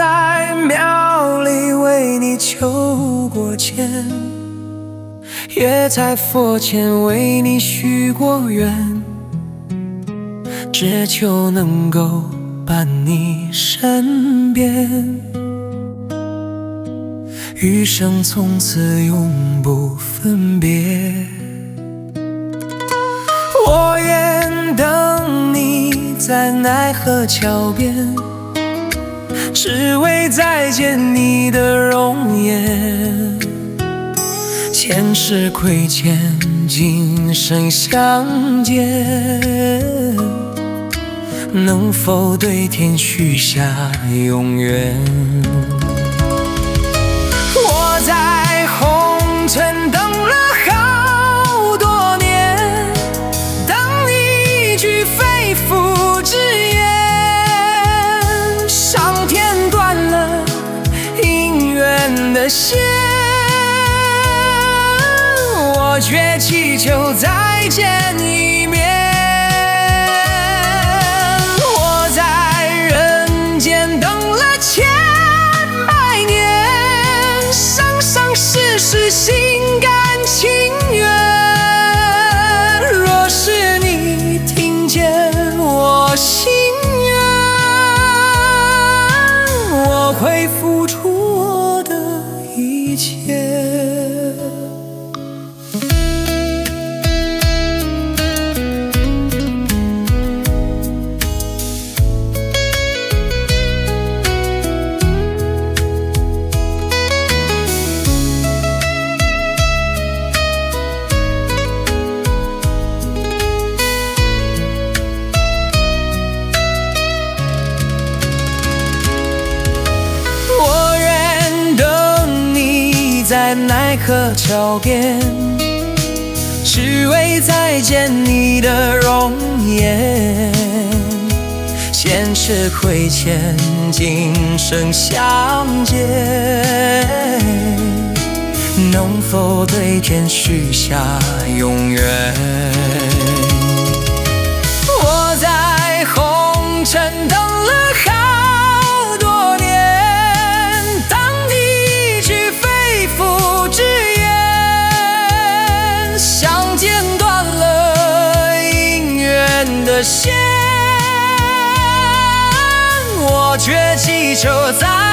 在庙里为你求过签，也在佛前为你许过愿，只求能够伴你身边，余生从此永不分别。我愿等你在奈何桥边，只为再见你的容颜。前世亏欠，今生相见，能否对天许下永远？我在红尘等了好多年，等你一句肺腑之言。上天断了姻缘的线，我却祈求再见一面。我在人间等了千百年，生生世世心甘情愿。若是你听见我心愿，我会付出我的一切。在奈何桥边，只为再见你的容颜。前世亏欠，今生相见，能否对天许下永远？我在红尘等了好多年，等你一句肺腑之言。相见断了姻缘的线，我却祈求在